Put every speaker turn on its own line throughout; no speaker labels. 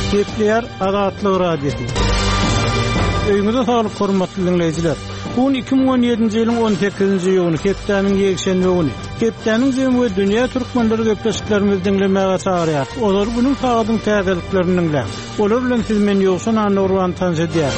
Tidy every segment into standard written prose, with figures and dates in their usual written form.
Kepler Azatlyk Radiosu. Öýüňizde saglyk hormatly dinleýijiler. Bu 2017-nji ýylyň 18-nji ýylyny Kepdäniň ýekşenbe güni. Kepdäniň jemy dünýä türkmenleri göpleşiklerimiz dinlemäge çagyrýar. Olar bunyň sagadyň täzeliklerini dinlär. Olar bilen siz men ýoksa Nurwan tanşydýar.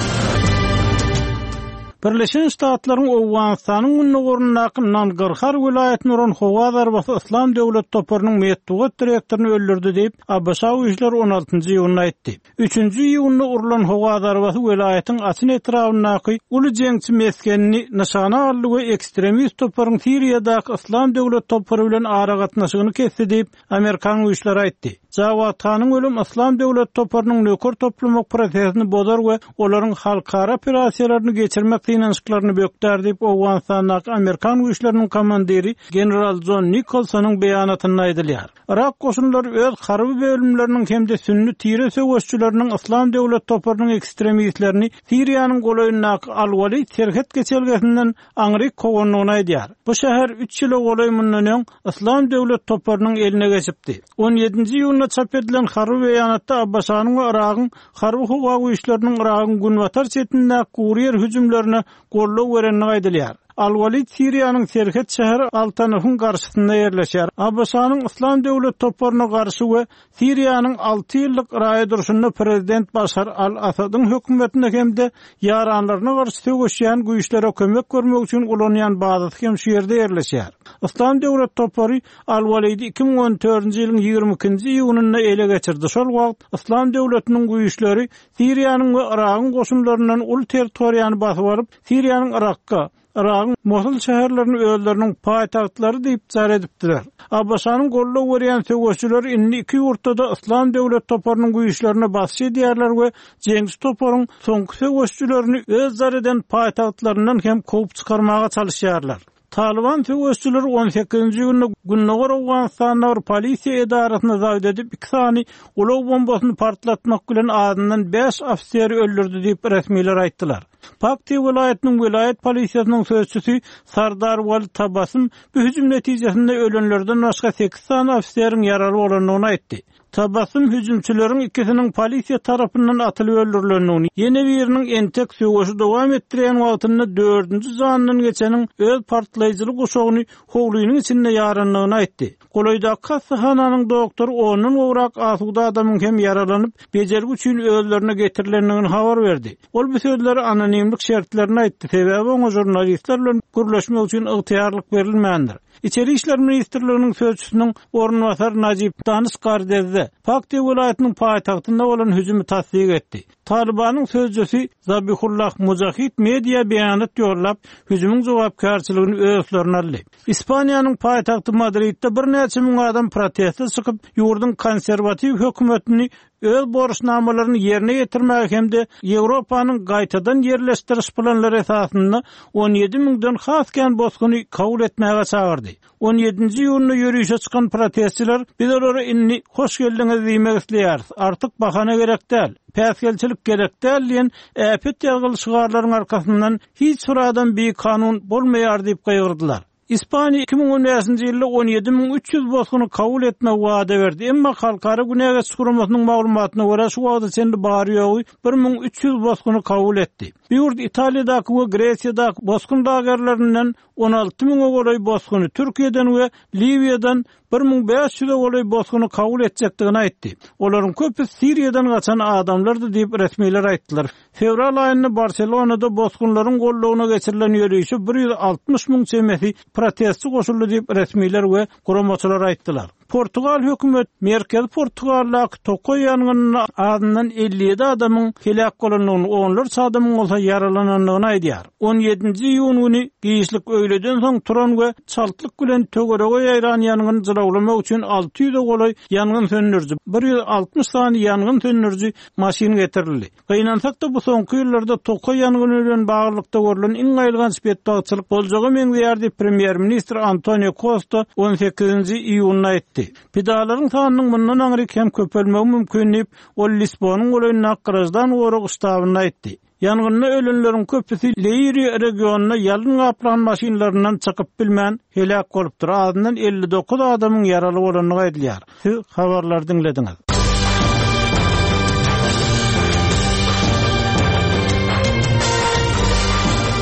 Birleşen Ştatlaryň Awganistanyň günnägorundan Garhar welaýatynyň Ron Howa zarbasy Islam döwlet toparynyň medeniýet direktoryny öldürdi diýip Abşa güýçleri 16-njy ýylyny aýtdy. 3-nji ýylynda urulan Howa zarbasy welaýatyň açyn etrafyndaky uly jeňçi meskenini nişana aldy we ekstremist toparyň Siriýadaky Islam döwlet topary bilen ara gatnaşygyny kesdi diýip Amerikan güýçleri aýtdy. Jawatanyň ölüm Islam döwlet toparynyň nöker toplamak prosesini bozar we olaryň halkara operasiýalaryny geçirmek finansyklaryny bökdär diýip Awganistandaky Amerikan güýçleriniň komandiri general John Nicholsonyň beýanatyny aýdylýar. Irak goşunlary öz harby bölümleriniň hemde sünni tire söwüşçüleriniň Islam döwlet toparynyň ekstremistlerini Siriýanyň golaýyndaky Al-Walid terhet geçelgesinden aňryk kowanlygyny aýdýar. Bu şäher 3 ýyl golaý mundan Islam döwlet toparynyň eline geçipdi. 17-nji ýylda çap edilen harby beýanatda Abbasanyň we Iragyň harby howa güýçleriniň Iragyň Günwatar çetindäki Guriýer hüjümlerini gollaw berenligi aýdylýar. Al-Walid Siriýanyň Serhet şäheri Altanafyň garşysynda ýerleşýär. Abbasanyň Islam döwlet toparyna garşy we Siriýanyň 6 ýyllyk raýa duruşunda prezident Başar al-Asadyň hökümetine hemde ýaranlaryna garşy söwüşýän güýçlere kömek görmek üçin ulanýan bazasy hem şu ýerde ýerleşýär. Islam döwlet topary Al-Walid 2014-nji ýylyň 22-nji ýylyna ele geçirdi. Şol wagt Islam döwletiniň güýçleri Siriýanyň we Iragyň goşunlaryndan ul territoriýany basyp alyp Siriýanyň Irakka Iragyň Mosul şäherlerini özleriniň paýtagtlary diýip jar edipdiler. Abbasanyň gollaw berýän söwüşçüler inni iki ýurtda Islam döwlet toparynyň güýçlerini basy edýärler we jeňçi toparyň soňky söwüşçülerini öz jar eden paýtagtlaryndan hem kopup çykarmaga çalışýarlar. Taliban söwüşçüleri 18-nji ýylyny günnägor Awganistanda bir polisiýa edarasyna zawd edip 2 sany ulaw bombasyny partlatmak bilen adından 5 ofiseri öldürdi diýip resmiler aýtdylar. Pakti welaýatynyň welaýat polisiýasynyň sözçüsi Sardar Wal Tabasym bu hüjüm netijesinde ölenlerden başga 8 sany ofiseriň ýaraly bolanyny aýtdy. Tabasym hüjümçüleriň ikisiniň polisiýa tarapyndan atylyp öldürilendigini, ýene biriniň entek söwüşi dowam etdirýän wagtynda 4-nji zanynyň geçeniň öz partlaýjylyk guşagyny howluýynyň içinde ýaranlygyny aýtdy. Golaýdaky hastahananyň doktory onun owrak asuda adamyň hem ýaralanyp bejergi üçin özlerine getirilendigini habar berdi. Ol bu sözleri anonimlik şertlerini aýtdy. Sebäbi oňa jurnalistler bilen gürleşmek üçin ygtyýarlyk berilmändir. İçeri İşler Ministrliginiň sözçüsiniň ornwasary Najib Danışgar dedi. Pakti welaýatynyň paýtagtynda bolan hüjümi tasdik etdi. Talibanyň sözçüsi Zabihullah Mujahid media beýanat ýollap, hüjümüň jogapkarçylygyn özlerine aldy. İspaniýanyň paýtagty Madridde bir neçe miň adam protest çykyp, ýurdun konserwatiw hökümetini öz borçnamalaryny ýerine ýetirmäge hemde Ýewropanyň gaýtadan ýerleşdiriş planlary esasynda 17 miňden hasken bosquny kabul etmäge çagyrdy. 17-nji ýylyna ýürüýüşe çykan protestçiler biz olara inni hoş geldiňiz diýmek isleýäris. Artyk bahana gerek däl. Päsgelçilik gerek däl diýen äpet ýagıly şygarlaryň arkasyndan hiç suradan bir kanun bolmaýar diýip gaýyrdylar. İspaniya 2017-nji ýylda 17300 bosquny kabul etme wada berdi. Emma halkara günäge çykyrmasynyň maglumatyna görä şu wagtda sendi bary ýogy 1300 bosquny kabul etdi. Bu ýurt Italiýadaky we Gresiýadaky bosqun dagerlerinden 16000 golaý bosquny, Türkiýeden we Libiýadan 1500 golaý bosquny kabul etjekdigini aýtdy. Olaryň köpü Siriýadan gaçan adamlardy diýip resmiler aýtdylar. Fevral aýynda Barselonada bosqunlaryň gollawyna geçirilen ýürüýüşe 160 000 çemesi protestçi goşuldy diýip resmiler we guramaçylar aýtdylar. Portugal hökümet Merkel Portugallaky Tokoy ýanynyň adından 57 adamyň helak bolanyny, onlarca adamyň bolsa ýaralananyny aýdýar. 17-nji ýyl güni giýişlik öýleden soň turan we çaltlyk bilen tögerege ýaýran ýanyny jylawlamak üçin 600 golaý ýangyn söndürji, 160 sany ýangyn söndürji maşyny getirildi. Gaýnansak da bu soňky ýyllarda Tokoy ýanyny bilen baglykda görülen iň gaýylgan spetdagçylyk boljagy meňzeýärdi Premier Minister Antonio Costa 18-nji ýylyna aýtdy. Pidalaryň sanynyň bundan aňryk hem köpelmegi mümkin diýip ol Lisbonyň goýunyna Grajdan Orag ştabyna aýtdy. Ýangynda ölenleriň köpüsi Leiria regionuna ýalyn gaplan maşynlaryndan çykyp bilmän helak bolupdyr. Adından 59 adamyň ýaraly bolanyny aýdylýar. Siz habarlar dinlediňiz.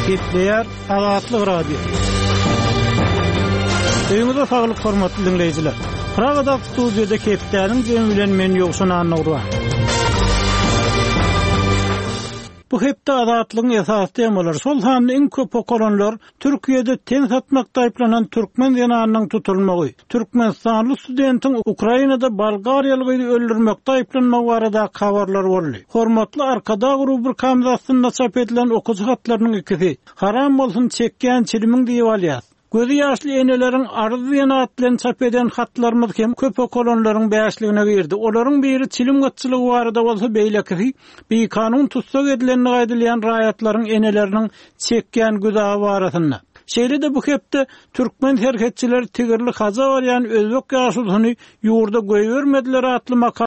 Gepleýär Azatlyk radio. Öňüňizde saglyk hormatly dinleýijiler. Pragada studiýada Kepdäniň jemi bilen men ýoksun anlaýar. Bu hepde azatlygyň esas temaları. Şol hany iň köp okulanlar Türkiýede ten satmakda aýplanan türkmen ýananyň tutulmagy, türkmenistanly studentin Ukrainada Bolgariýalygy öldürmekde aýplanmagy barada habarlar boldy. Hormatly arkada grup bir kamzasyna çap edilen okujy hatlarynyň ikisi. Haram bolsun çekýän çilimiň diýip alýar. Gözü ýaşly eneleriň arzy ýana bilen çap eden hatlarymyz hem köp okulanlaryň bäşligine girdi. Olaryň biri çilim gatçylygy barada bolsa beýleki bir kanun tutsak edilenini gaýdylýan raýatlaryň eneleriniň çekýän güzägi barasynda. Şeýle-de bu hepde türkmen herketçiler tigirli haza barýan özbek ýaşulyny ýurda goýbermediler atly